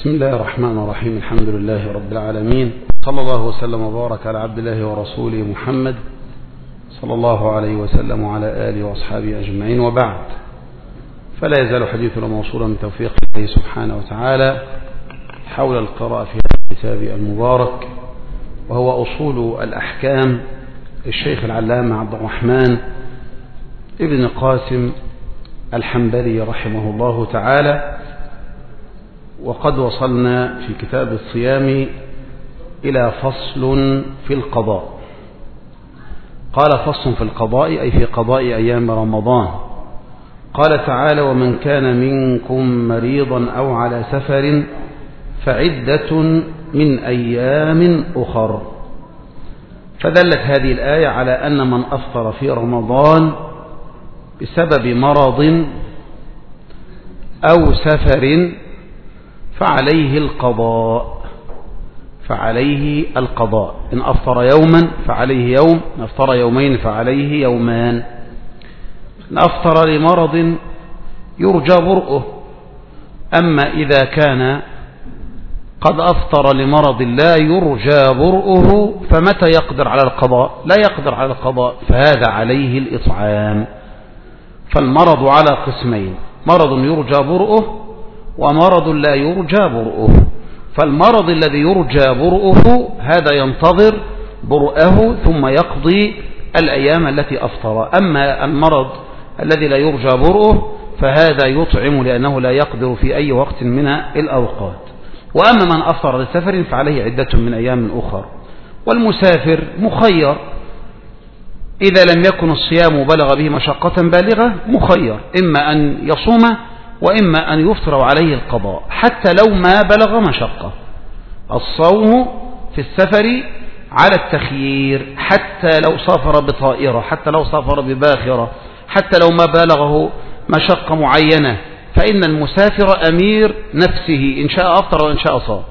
بسم الله الرحمن الرحيم. الحمد لله رب العالمين، صلى الله وسلم وبارك على عبد الله ورسوله محمد صلى الله عليه وسلم وعلى آله وأصحابه أجمعين، وبعد، فلا يزال حديثنا موصولا من توفيق الله سبحانه وتعالى حول القراءة في هذا الكتاب المبارك، وهو أصول الأحكام للشيخ العلامة عبد الرحمن ابن قاسم الحنبلي رحمه الله تعالى. وقد وصلنا في كتاب الصيام إلى فصل في القضاء. قال فصل في القضاء أي في قضاء أيام رمضان. قال تعالى: ومن كان منكم مريضا أو على سفر فعدة من أيام أخر. فدلت هذه الآية على أن من أفطر في رمضان بسبب مرض أو سفر فعليه القضاء. إن أفطر يوما فعليه يوم، إن أفطر يومين فعليه يومان. إن أفطر لمرض يرجى برؤه. أما إذا كان قد أفطر لمرض لا يرجى برؤه فمتى يقدر على القضاء؟ لا يقدر على القضاء، فهذا عليه الإطعام. فالمرض على قسمين: مرض يرجى برؤه ومرض لا يرجى برؤه. فالمرض الذي يرجى برؤه هذا ينتظر برؤه ثم يقضي الأيام التي أفطر. أما المرض الذي لا يرجى برؤه فهذا يطعم لأنه لا يقدر في أي وقت من الأوقات. وأما من أفطر لسفر فعليه عدة من أيام أخر. والمسافر مخير إذا لم يكن الصيام بلغ به مشقة بالغة، مخير إما أن يصوم وإما أن يفطر عليه القضاء حتى لو ما بلغ مشقة. الصوم في السفر على التخيير، حتى لو سافر بطائرة، حتى لو سافر بباخرة، حتى لو ما بلغه مشقة معينة، فإن المسافر أمير نفسه، إن شاء أفطر وإن شاء صام.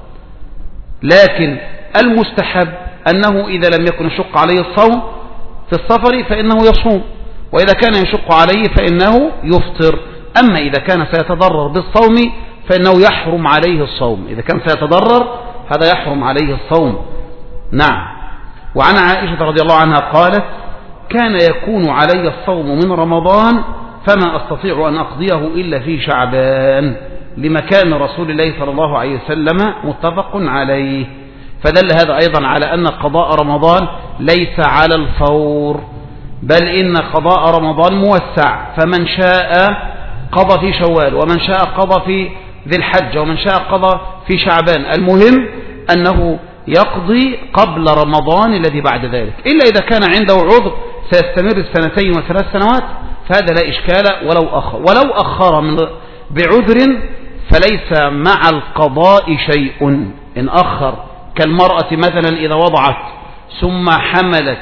لكن المستحب أنه إذا لم يكن يشق عليه الصوم في السفر فإنه يصوم، وإذا كان يشق عليه فإنه يفطر. أما إذا كان سيتضرر بالصوم فإنه يحرم عليه الصوم. إذا كان سيتضرر هذا يحرم عليه الصوم. نعم. وعن عائشة رضي الله عنها قالت: كان يكون علي الصوم من رمضان فما أستطيع أن أقضيه إلا في شعبان، لمكان رسول الله صلى الله عليه وسلم متفق عليه. فدل هذا أيضا على أن قضاء رمضان ليس على الفور، بل إن قضاء رمضان موسع، فمن شاء قضى في شوال، ومن شاء قضى في ذي الحجة، ومن شاء قضى في شعبان. المهم أنه يقضي قبل رمضان الذي بعد ذلك، إلا إذا كان عنده عذر سيستمر 2 و3 سنوات فهذا لا إشكال ولو أخر بعذر فليس مع القضاء شيء. إن أخر كالمرأة مثلا إذا وضعت ثم حملت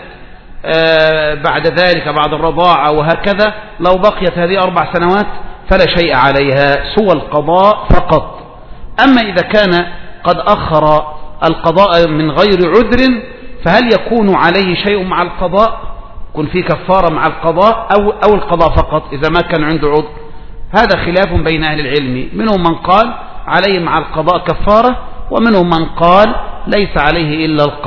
بعد ذلك بعد الرضاعة وهكذا، لو بقيت هذه 4 سنوات فلا شيء عليها سوى القضاء فقط. أما إذا كان قد أخر القضاء من غير عذر فهل يكون عليه شيء مع القضاء؟ يكون في كفارة مع القضاء أو القضاء فقط إذا ما كان عنده عذر؟ هذا خلاف بين أهل العلم، منهم من قال عليه مع القضاء كفارة، ومنهم من قال ليس عليه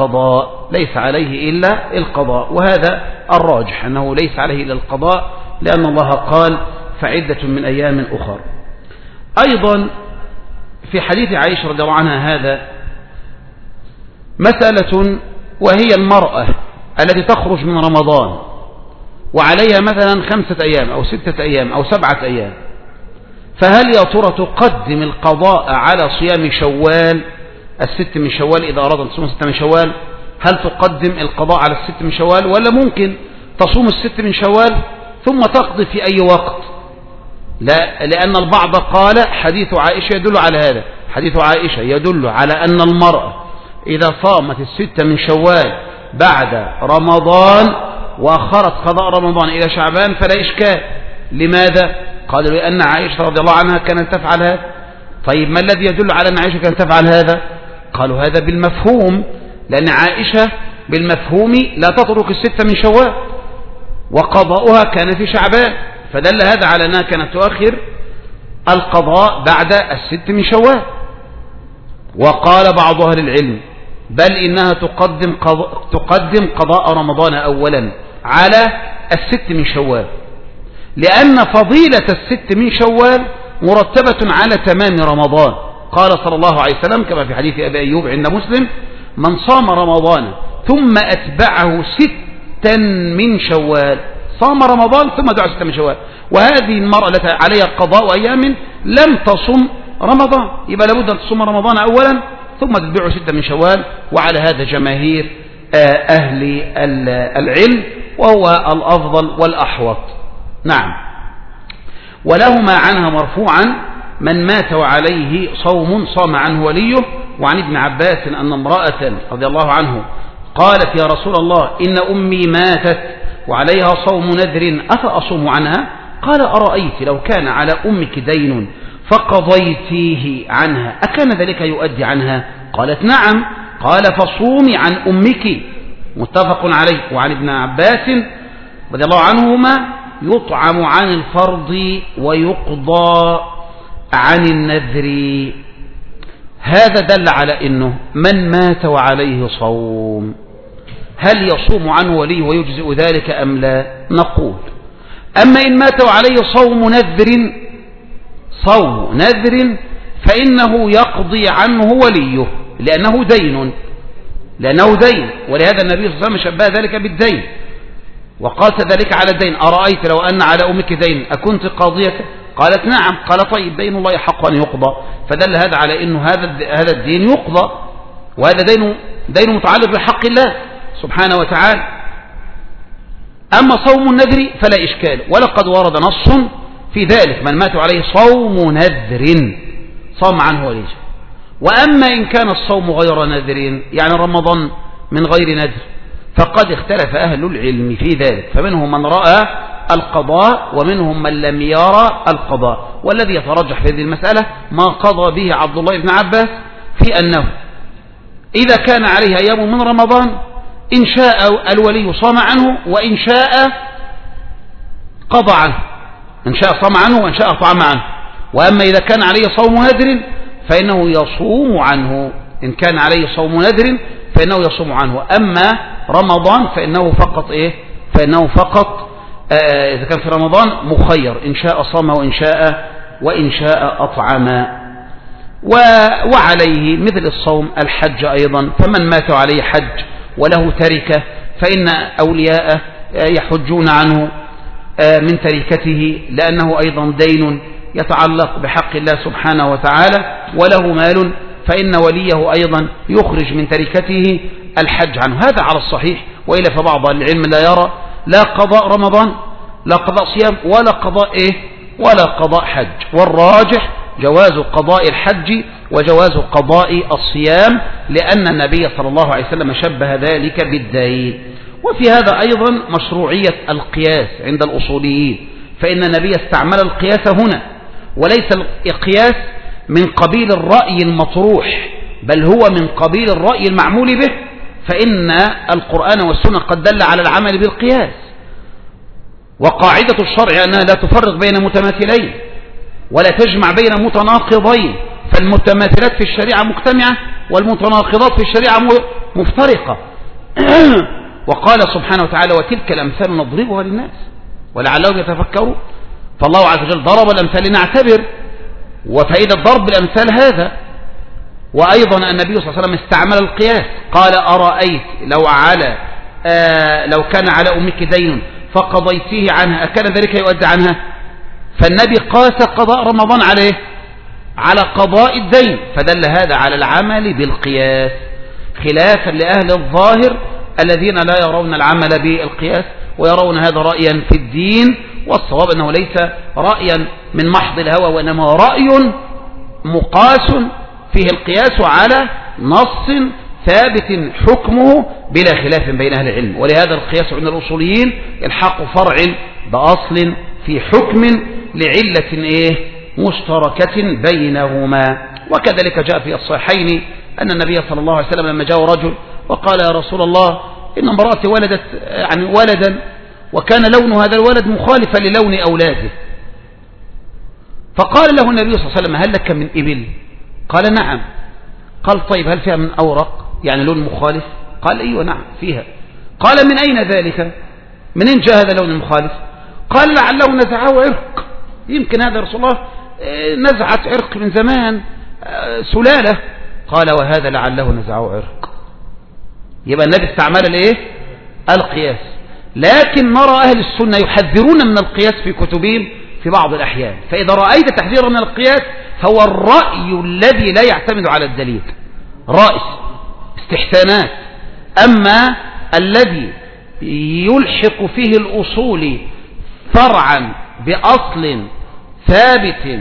إلا القضاء. وهذا الراجح أنه ليس عليه إلا القضاء، لأن الله قال: فعدة من أيام أخر. أيضا في حديث عائشة رضي الله عنها هذا مسألة، وهي المرأة التي تخرج من رمضان وعليها مثلا 5 أيام أو 6 أيام أو 7 أيام، فهل يا ترى تقدم القضاء على صيام شوال 6 من شوال؟ إذا أراد أن تصوم 6 من شوال هل تقدم القضاء على 6 من شوال، ولا ممكن تصوم 6 من شوال ثم تقضي في أي وقت؟ لا، لأن البعض قال حديث عائشة يدل على هذا. حديث عائشة يدل على أن المرأة إذا صامت 6 من شوال بعد رمضان وأخرت قضاء رمضان إلى شعبان فلا إشكال. لماذا؟ قالوا لأن عائشة رضي الله عنها كانت تفعل هذا. طيب ما الذي يدل على أن عائشة كانت تفعل هذا؟ قالوا هذا بالمفهوم، لأن عائشة بالمفهوم لا تترك 6 من شوال، وقضاؤها كان في شعبان، فدل هذا على أنها كانت تؤخر القضاء بعد 6 من شوال. وقال بعض أهل العلم بل إنها تقدم قضاء رمضان أولا على 6 من شوال، لأن فضيلة 6 من شوال مرتبة على تمام رمضان. قال صلى الله عليه وسلم كما في حديث أبي أيوب عند مسلم: من صام رمضان ثم أتبعه 6 من شوال، صام رمضان ثم دعا 6 من شوال. وهذه المرأة التي عليها قضاء أيام لم تصم رمضان، يبقى لابد أن تصوم رمضان أولا ثم تتبعه 6 من شوال، وعلى هذا جماهير أهل العلم، وهو الأفضل والأحوط. نعم. ولهما عنها مرفوعا: من مات وعليه صوم صام عنه وليه. وعن ابن عباس أن امرأة رضي الله عنه قالت: يا رسول الله، إن أمي ماتت وعليها صوم نذر أفأصوم عنها؟ قال: أرأيت لو كان على أمك دين فقضيتيه عنها أكان ذلك يؤدي عنها؟ قالت: نعم. قال: فصومي عن أمك. متفق عليه. وعن ابن عباس رضي الله عنهما: يطعم عن الفرض ويقضى عن النذر. هذا دل على أنه من مات وعليه صوم هل يصوم عنه وليه ويجزئ ذلك أم لا؟ نقول: أما إن مات وعليه صوم نذر فإنه يقضي عنه وليه لأنه دين، ولهذا النبي صلى الله عليه وسلم شبه ذلك بالدين وقاس ذلك على الدين: أرأيت لو أن على أمك دين أكنت قاضية؟ قالت: نعم. قال: طيب، دين الله يحق أن يقضى. فدل هذا على أنه هذا الدين يقضى، وهذا دين متعلق بحق الله سبحانه وتعالى. أما صوم النذر فلا إشكال، ولقد ورد نص في ذلك: من مات عليه صوم نذر صام عنه وليه. وأما إن كان الصوم غير نذر، يعني رمضان من غير نذر، فقد اختلف أهل العلم في ذلك، فمنهم من رأى القضاء ومنهم من لم يرى القضاء. والذي يترجح في هذه المسألة ما قضى به عبد الله بن عباس في أنه إذا كان عليه أيام من رمضان إن شاء الولي صام عنه، وإن شاء قضى عنه، إن شاء صام عنه وإن شاء طعم عنه. وأما إذا كان عليه صوم نذر فإنه يصوم عنه، إن كان عليه صوم نذر فإنه يصوم عنه. أما رمضان فإنه فقط إذا كان في رمضان مخير، إن شاء صام وإن شاء أطعم. وعليه مثل الصوم الحج أيضا، فمن مات عليه حج وله تركة فإن أولياءه يحجون عنه من تركته، لأنه أيضا دين يتعلق بحق الله سبحانه وتعالى، وله مال فإن وليه أيضا يخرج من تركته الحج عنه. هذا على الصحيح. وإلا فبعض العلم لا يرى لا قضاء رمضان لا قضاء صيام ولا قضاء حج. والراجح جواز قضاء الحج وجواز قضاء الصيام، لأن النبي صلى الله عليه وسلم شبه ذلك بالدين. وفي هذا أيضا مشروعية القياس عند الأصوليين، فإن النبي استعمل القياس هنا، وليس القياس من قبيل الرأي المطروح، بل هو من قبيل الرأي المعمول به، فإن القرآن والسنة قد دل على العمل بالقياس. وقاعدة الشرع أنها لا تفرق بين متماثلين ولا تجمع بين متناقضين، فالمتماثلات في الشريعة مجتمعة والمتناقضات في الشريعة مفترقة. وقال سبحانه وتعالى: وتلك الأمثال نضربها للناس ولعلهم يتفكرون. فالله عز وجل ضرب الأمثال لنعتبر، وفائدة ضرب الأمثال هذا. وأيضا النبي صلى الله عليه وسلم استعمل القياس، قال: أرأيت لو كان على أمك دين فقضيتيه عنها أكان ذلك يؤدي عنها؟ فالنبي قاس قضاء رمضان على قضاء الدين، فدل هذا على العمل بالقياس، خلافا لأهل الظاهر الذين لا يرون العمل بالقياس ويرون هذا رأيا في الدين. والصواب أنه ليس رأيا من محض الهوى، وإنما رأي مقاس فيه القياس على نص ثابت حكمه بلا خلاف بين أهل العلم. ولهذا القياس عند الأصوليين الحق فرع بأصل في حكم لعلة مشتركة بينهما. وكذلك جاء في الصحيحين أن النبي صلى الله عليه وسلم لما جاء رجل وقال: يا رسول الله، إن امرأتي ولدت ولدا وكان لون هذا الولد مخالفا للون أولاده. فقال له النبي صلى الله عليه وسلم: هل لك من إبل؟ قال: نعم. قال طيب هل فيها من أورق يعني لون مخالف؟ قال أيوة نعم فيها. قال من أين ذلك؟ منين جاء هذا اللون المخالف؟ قال لعله نزعه عرق، يمكن هذا رسول الله نزعت عرق من زمان سلالة. قال وهذا لعله نزعه عرق. يبقى النبي استعمل الايه؟ القياس. لكن نرى أهل السنة يحذرون من القياس في كتبهم في بعض الأحيان. فإذا رأيت تحذيرا من القياس هو الرأي الذي لا يعتمد على الدليل، رأي استحسانات. أما الذي يلحق فيه الأصول فرعا بأصل ثابت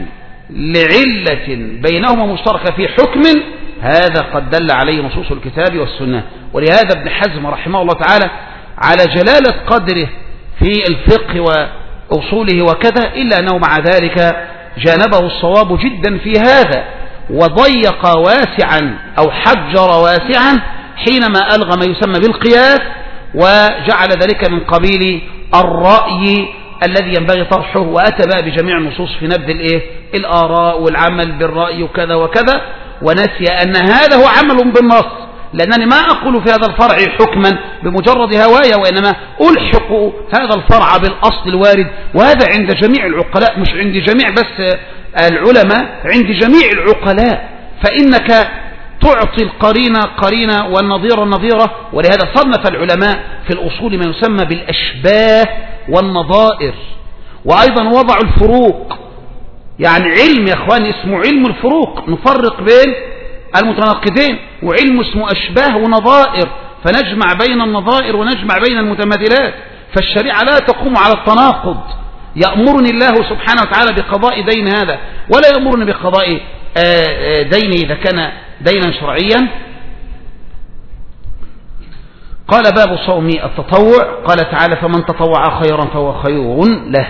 لعلة بينهما مشتركة في حكم، هذا قد دل عليه نصوص الكتاب والسنة. ولهذا ابن حزم رحمه الله تعالى على جلالة قدره في الفقه وأصوله وكذا، إلا أنه مع ذلك جانبه الصواب جدا في هذا، وضيق واسعا أو حجر واسعا حينما ألغى ما يسمى بالقياس، وجعل ذلك من قبيل الرأي الذي ينبغي طرحه، وأتى بقى بجميع النصوص في نبذ الآراء والعمل بالرأي وكذا وكذا، ونسي أن هذا هو عمل بالنص. لأنني ما أقول في هذا الفرع حكما بمجرد هواية، وإنما ألحق هذا الفرع بالأصل الوارد، وهذا عند جميع العقلاء، مش عند جميع بس العلماء، عند جميع العقلاء. فإنك تعطي القرينة قرينة والنظير النظيرة. ولهذا صنف العلماء في الأصول ما يسمى بالأشباه والنظائر، وأيضا وضعوا الفروق. يعني علم يا أخواني اسمه علم الفروق، نفرق بين المتناقضين، وعلم اسمه أشباه ونظائر، فنجمع بين النظائر ونجمع بين المتماثلات. فالشريعة لا تقوم على التناقض. يأمرني الله سبحانه وتعالى بقضاء دين هذا، ولا يأمرني بقضاء دين إذا كان دينا شرعيا. قال باب صوم التطوع، قال تعالى فمن تطوع خيرا فهو خير له.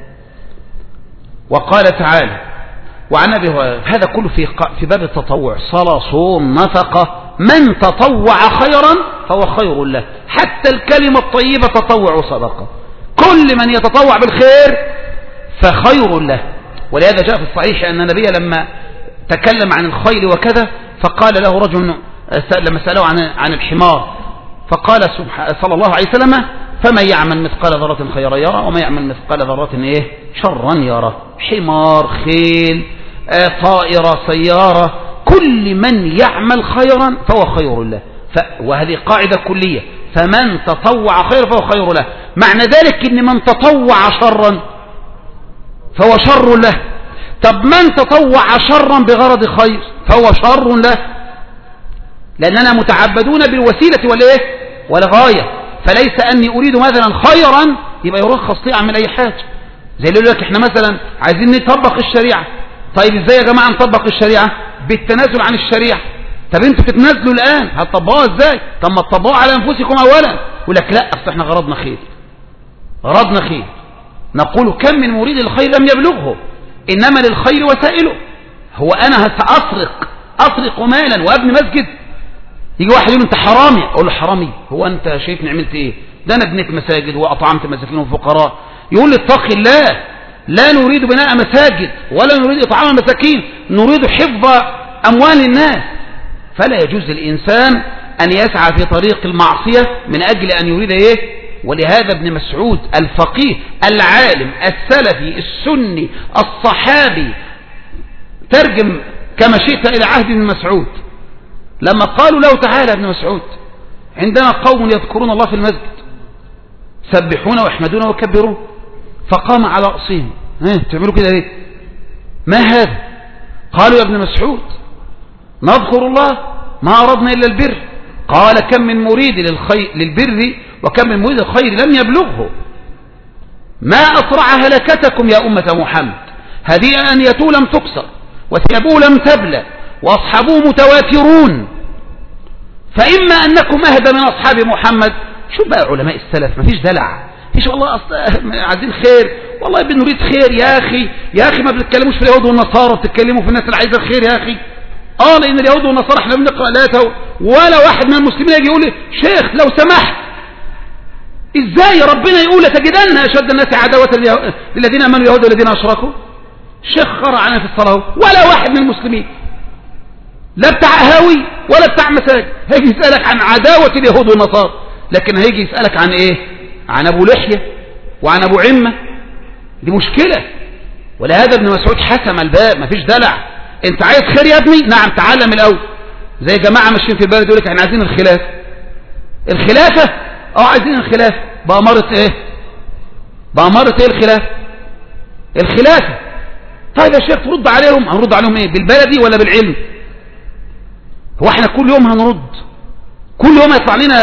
وقال تعالى وعن أبي هريرة، هذا كله في باب التطوع، صلاة صوم نفقة، من تطوع خيرا فهو خير له. حتى الكلمة الطيبة تطوع وصدقة، كل من يتطوع بالخير فخير له. ولهذا جاء في الصحيح أن النبي لما تكلم عن الخيل وكذا، فقال له رجل لما سأله عن الحمار، فقال صلى الله عليه وسلم فمن يعمل مثقال ذرة خيرا يرى وما يعمل مثقال ذرة شرا يرى. حمار، خيل، طائرة، سيارة، كل من يعمل خيرا فهو خير له. وهذه قاعدة كلية، فمن تطوع خيرا فهو خير له. معنى ذلك ان من تطوع شرا فهو شر له. طب من تطوع شرا بغرض خير فهو شر له، لأننا متعبدون بالوسيلة والغاية. فليس أني أريد مثلا خيرا يبقى يرخص لي أعمل أي حاجة. زي اللي يقول لك احنا مثلا عايزين نطبق الشريعة. طيب ازاي يا جماعة نطبق الشريعة؟ بالتنازل عن الشريعة. طب انتوا تتنازلوا الآن، هتطبقوها ازاي؟ طب ما تطبقوها على أنفسكم أولا. يقول لك لا، أصل احنا غرضنا خير، غرضنا خير. نقول كم من مريد الخير لم يبلغه، إنما للخير وسائله. هو أنا أسرق مالا وأبني مسجد؟ يجي واحد يقول انت حرامي، اقول له حرامي؟ هو انت شايفني عملت ايه؟ ده انا بنيت مساجد واطعمت مساكين وفقراء. يقول لي اتق الله، لا نريد بناء مساجد ولا نريد اطعام المساكين، نريد حفظ اموال الناس. فلا يجوز للانسان ان يسعى في طريق المعصية من اجل ان يريد ايه. ولهذا ابن مسعود الفقيه العالم السلفي السني الصحابي ترجم كما شئت الى عهد ابن مسعود، لما قالوا له تعالى ابن مسعود عندنا قوم يذكرون الله في المسجد سبحون ويحمدون ويكبرون، فقام على رأسهم تعملوا كده ليه؟ ما هذا؟ قالوا يا ابن مسعود نذكر الله ما أردنا إلا البر. قال كم من مريد للبر وكم من مريد الخير لم يبلغه. ما أسرع هلكتكم يا أمة محمد، هذه أنيته لم تكسر وثيابه لم تبلى وأصحابه متوافرون، فإما أنكم أهدى من أصحاب محمد. شوف بقى علماء السلف، ما فيش دلع، فيش والله عايزين خير، والله بنريد خير يا أخي ما بتتكلموش في اليهود والنصارى، بتتكلموا في الناس اللي عايزة الخير يا أخي. لأن اليهود والنصارى احنا بنقرأ لا ولا واحد من المسلمين يجي يقول لي شيخ لو سمحت، ازاي ربنا يقول تجدن أشد الناس عداوة للذين آمنوا اليهود والذين أشركوا؟ الشيخ قرأ عنها في الصلاة ولا واحد من المسلمين. لا بتاع قهاوي ولا بتاع مساجد. هيجي يسألك عن عداوة اليهود والنصارى، لكن هيجي يسألك عن ايه؟ عن ابو لحية وعن ابو عمة. دي مشكلة. ولهذا ابن مسعود حسم الباب، مفيش دلع. انت عايز خير يا ابني؟ نعم، تعلم الاول. زي جماعة ماشيين في البلد يقول لك احنا عايزين الخلافة. الخلافة؟ عايزين الخلافة. بأمارة ايه؟ بأمارة ايه الخلافة؟ الخلافة. طيب يا شيخ ترد عليهم، هنرد عليهم ايه؟ بالبلدي ولا بالعلم؟ هو احنا كل يوم هنرد؟ كل يوم يطلع لنا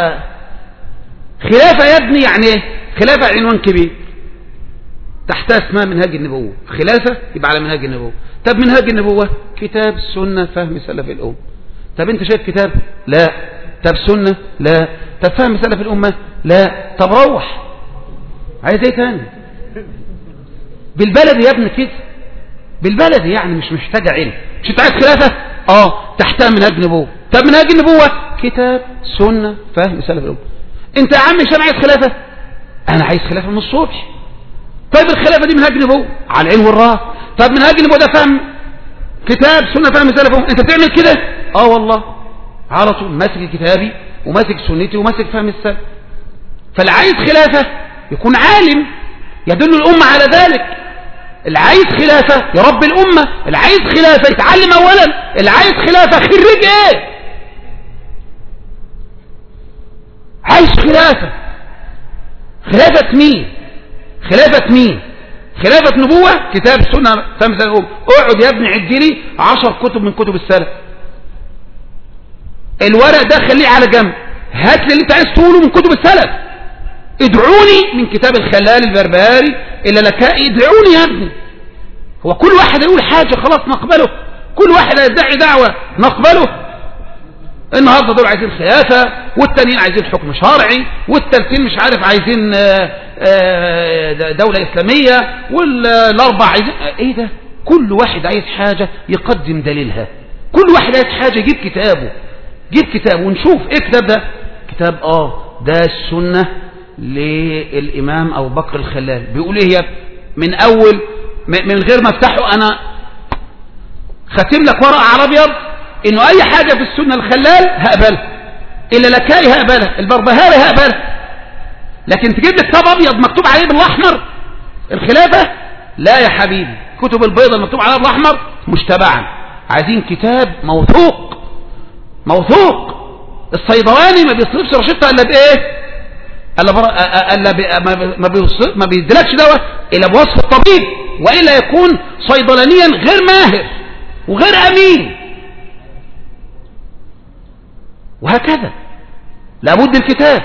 خلافة يا ابني؟ يعني ايه خلافة؟ عنوان كبير تحتها اسمها منهاج النبوة. خلافة يبقى على منهاج النبوة. طب منهاج النبوة كتاب سنة فهم سلف الأمة. طب انت شايف كتاب؟ لا. طب سنة؟ لا. طب فهم سلف الأمة؟ لا. طب روح، عايز ايه تاني؟ بالبلد يا ابني كده، بالبلد يعني مش محتاجة علم. مش انت عايز خلافة؟ تحتها منهاج النبوة. طب منهاج النبوة كتاب سنة فهم سلف الأمة. انت يا عم مش عايز خلافة؟ انا عايز خلافة من الصبح. طيب الخلافة دي منهاج نبوة على العين والراس. طب منهاج النبوة ده فهم كتاب سنة فهم سلف الأمة. انت بتعمل كده؟ والله على طول ماسك كتابي وماسك سنتي وماسك فهم السلف. فاللي عايز خلافة يكون عالم يدل الأمة على ذلك. اللي عايز خلافة يربي الأمة. اللي عايز خلافة يتعلم أولا. اللي عايز خلافة خريج ايه؟ عايز خلافة. خلافة مين؟ خلافة مين؟ خلافة نبوة كتاب سنة فهم سلف الأمة. اقعد يا ابني عد لي 10 كتب من كتب السلف. الورق ده خليه على جنب، هات لي اللي انت عايز تقوله من كتب السلف. ادعوني من كتاب الخلال البربري إلى لكائي، ادعوني يا ابني. هو كل واحد يقول حاجة خلاص نقبله؟ كل واحد يدعي دعوة نقبله؟ النهارده دول عايزين خلافة، والتانيين عايزين حكم شرعي، والتالتين مش عارف عايزين دولة إسلامية، والأربع عايزين ايه ده؟ كل واحد عايز حاجة يقدم دليلها. كل واحد عايز حاجة يجيب كتابه. جيب كتاب ونشوف ايه الكتاب ده. كتاب ده السنة للإمام أبو بكر الخلال. بيقول ايه يا من أول من غير ما افتحه أنا ختم لك ورقة على أبيض إنه أي حاجة في السنة الخلال هقبلها، إلا لكائي هقبلها، البربهاري هقبلها. لكن تجيب لي كتاب أبيض مكتوب عليه بالأحمر الخلافة؟ لا يا حبيبي، كتب البيضة المكتوب عليها بالأحمر مش تبعا. عايزين كتاب موثوق. موثوق. الصيدلاني ما بيصرفش رشدته إلا بإيه؟ ما بيدلكش دواء إلا بوصف الطبيب، وإلا يكون صيدلانيا غير ماهر وغير أمين. وهكذا لابد الكتاب.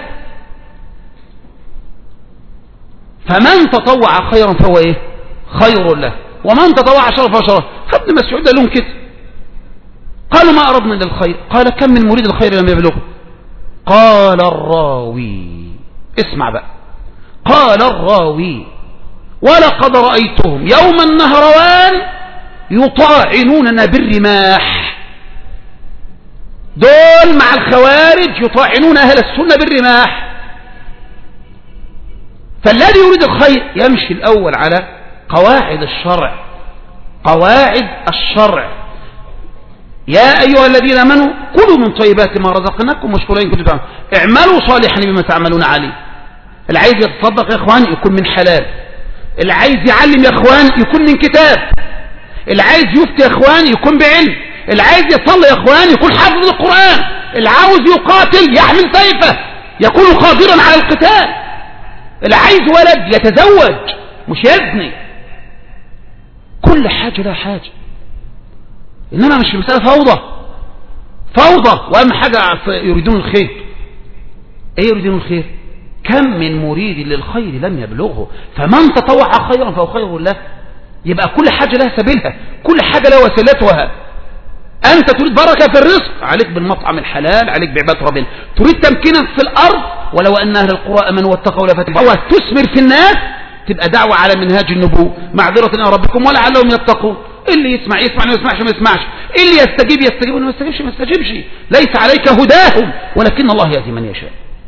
فمن تطوع خيرا فهو ايه؟ خير له، ومن تطوع شرا فهو شر. ابن مسعود قال لهم كده، قالوا ما أردنا إلا الخير. قال كم من مريد الخير لم يبلغه؟ قال الراوي، اسمع بقى، قال الراوي ولقد رأيتهم يوم النهروان يطاعنوننا بالرماح. دول مع الخوارج يطاعنون أهل السنة بالرماح. فالذي يريد الخير يمشي الأول على قواعد الشرع. قواعد الشرع. يا أيها الذين آمنوا كلوا من طيبات ما رزقناكم واشكروا إن كنتم تعلمون اعملوا صالحا بما تعملون عليه. اللي عايز يتصدق يا إخوان يكون من حلال. اللي عايز يعلم يا إخوان يكون من كتاب. اللي عايز يفتي يا إخوان يكون بعلم. اللي عايز يصلي يا إخوان يكون حافظ القرآن. اللي عاوز يقاتل يحمل سيفه يكون قادرا على القتال. اللي عايز ولد يتزوج مش يزني. كل حاجة لها حاجة، إنما مش مسألة فوضى. فوضى. وأهم حاجة يريدون الخير. إيه يريدون الخير؟ كم من مريد للخير لم يبلغه. فمن تطوع خيرا فهو خير له. يبقى كل حاجة لها سبيلها، كل حاجة لها وسيلتها. أنت تريد بركة في الرزق، عليك بالمطعم الحلال، عليك بعبادة ربنا. تريد تمكينا في الأرض، ولو أن أهل القرى آمنوا واتقوا لفتحنا. هو تثمر في الناس، تبقى دعوة على منهاج النبوة. معذرة إلى ربكم ولعلهم يتقون. اللي يسمع يسمع، ما يسمعش ما يسمعش. اللي يستجيب يستجيب، وما يستجيبش ما يستجيبش. ليس عليك هداهم ولكن الله يهدي من يشاء.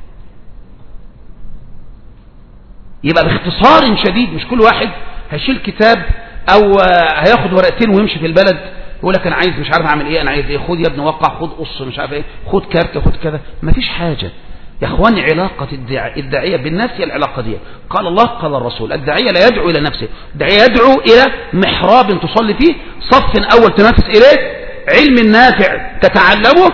يبقى باختصار شديد، مش كل واحد هيشيل كتاب أو هياخد ورقتين ويمشي في البلد يقول لك انا عايز مش عارف اعمل ايه، انا عايز ايه، خد يا ابني وقع، خد قص مش عارف ايه، خد كارت، خد كذا، مفيش حاجة يا اخواني. علاقة الداعية بالناس هي العلاقة دي. قال الله قال الرسول. الداعية لا يدعو الى نفسه، الداعية يدعو الى محراب تصلي فيه، صف اول تنافس اليه، علم نافع تتعلمه،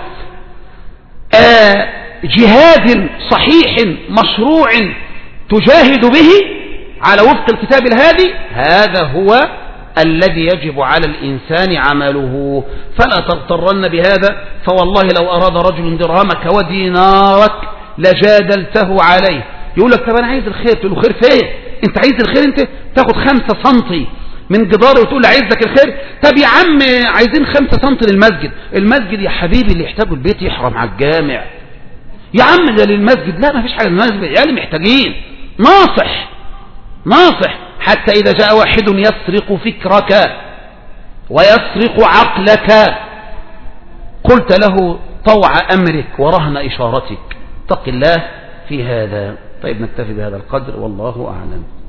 جهاد صحيح مشروع تجاهد به على وفق الكتاب الهادي، هذا هو الذي يجب على الإنسان عمله. فلا تغترن بهذا، فوالله لو أراد رجل درهمك ودينارك لجادلته عليه. يقول لك طب أنا عايز الخير، تقول له خير فين؟ أنت عايز الخير؟ أنت تاخد 5 سنتي من جدار وتقول عايز لك الخير؟ طب يا عم عايزين 5 سنتي للمسجد. المسجد يا حبيبي اللي يحتاجه البيت يحرم على الجامع يا عم، ده للمسجد. لا ما فيش حاجة للمسجد، يعني محتاجين ناصح حتى إذا جاء واحد يسرق فكرك ويسرق عقلك قلت له طوع أمرك ورهن إشارتك، اتق الله في هذا. طيب نكتفي بهذا القدر، والله أعلم.